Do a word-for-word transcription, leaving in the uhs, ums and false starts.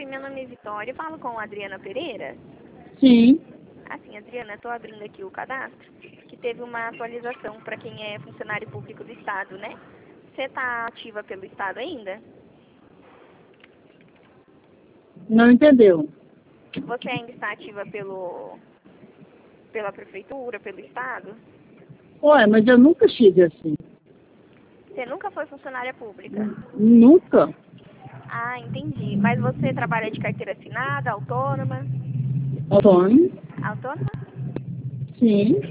Oi, meu nome é Vitória. Eu falo com a Adriana Pereira. Sim. Assim, Adriana, estou abrindo aqui o cadastro, que teve uma atualização para quem é funcionário público do Estado, né? Você está ativa pelo Estado ainda? Não entendeu. Você ainda está ativa pelo, pela Prefeitura, pelo Estado? Ué, mas eu nunca estive assim. Você nunca foi funcionária pública? Nunca. Ah, entendi. Mas você trabalha de carteira assinada, autônoma? Autônomo? Autônoma? Sim.